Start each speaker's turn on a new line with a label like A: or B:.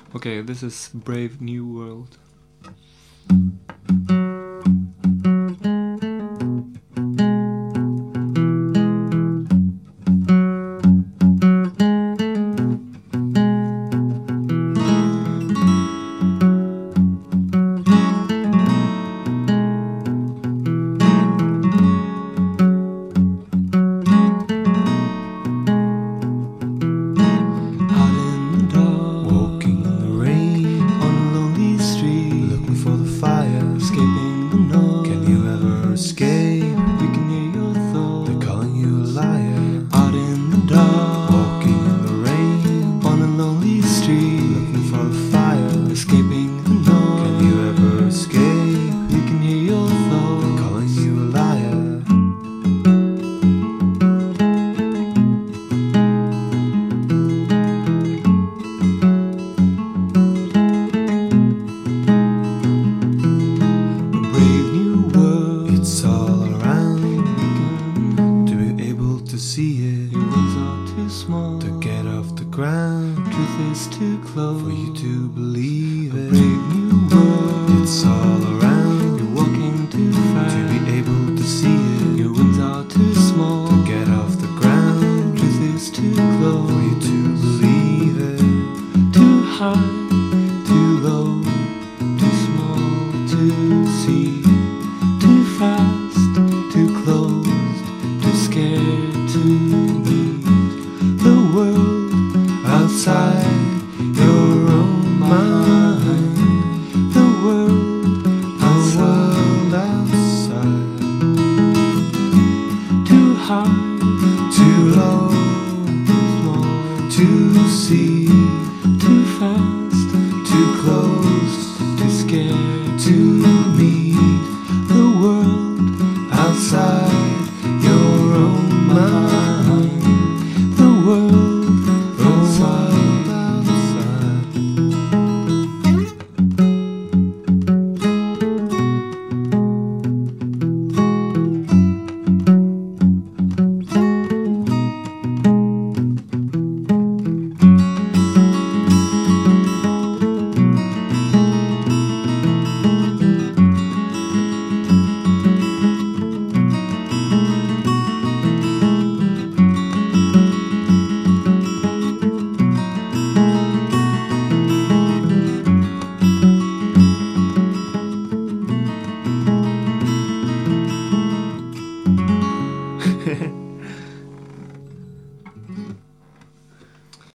A: Okay, this is Brave New World.
B: Escaping the noise. Can you ever escape?
A: You can hear your thoughts.
B: They're calling you a liar.
A: Out in the dark,
B: Walking in the rain,
A: on a lonely street,
B: looking for the fire.
A: escaping the noise.
B: Can you ever escape?
A: You can hear your thoughts.
B: They're calling you a liar. It's all around. To be able to see it,
A: Your wings are too small
B: to get off the ground,
A: truth is too close
B: for you to believe it.
A: Brave new world.
B: It's all around.
A: You're walking too fast
B: To be able to see it,
A: Your wings are too small
B: to get off the ground,
A: truth is too
B: for
A: close
B: you to believe it.
A: Too high